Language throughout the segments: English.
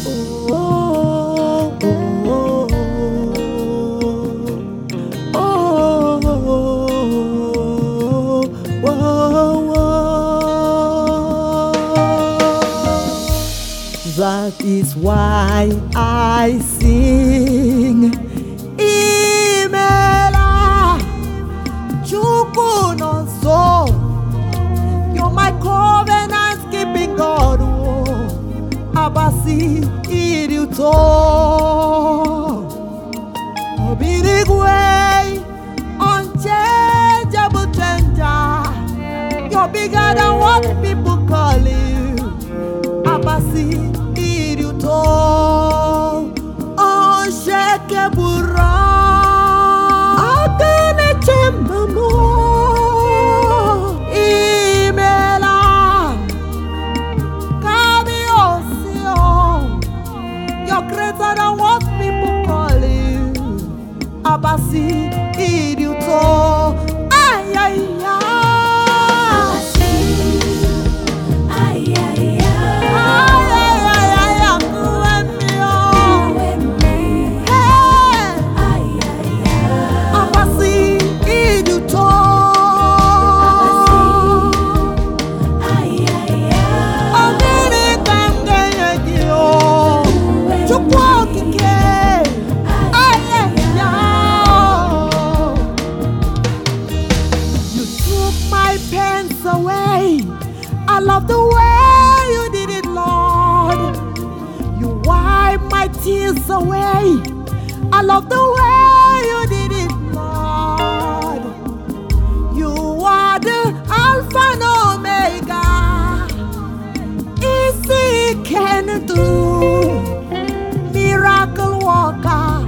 Oh, oh, oh, oh, oh, oh. That is why I sing. Imela Chukunonso, you're my covenant keeping God. Abasi iruto Obirigwe unchangeable changer. You're bigger than what people call you. Abasi iruto unshakable rock. Akane chembamo imela you're greater than what people call you. Abasi iruto ay ay Abasi ay ay I love the way you did it, Lord. You wipe my tears away. I love the way you did it, Lord. You are the Alpha and Omega. Easy can do, miracle worker,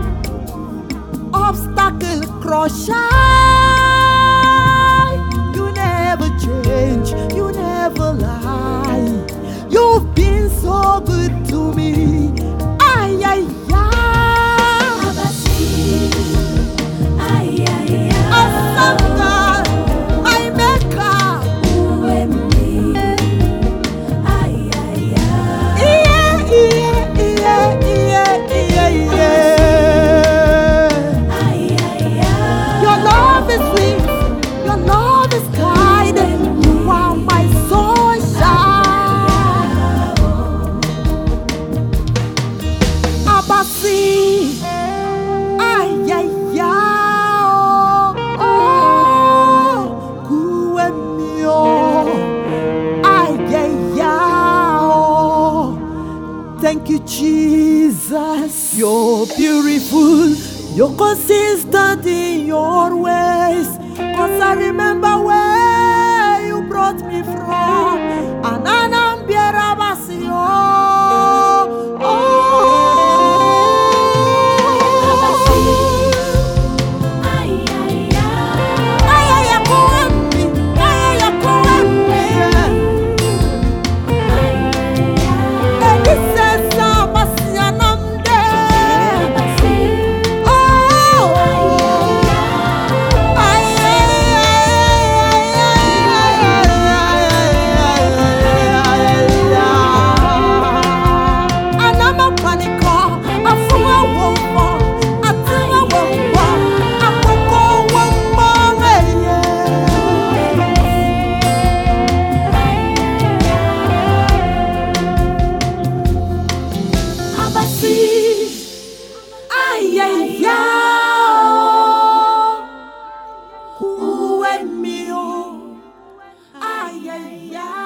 obstacle crusher. You never lie. You've been so good to me. Ay, ay, ay. Abasi ay ay Awesome God, my maker. Uwemi ay ay Yeah, yeah, yeah, yeah, yeah, yeah. ay ay Your love is sweet. Your love is kind. You are my sunshine. Abasi, ay, ay, ay, oh, kuemio, ay, ay, ay, oh. Thank you, Jesus. You're beautiful. You're consistent in your ways. 'Cause I remember where you brought me from. Ananambiera basio. Ay, ay, ay, uwe mio, ay, ay, ay.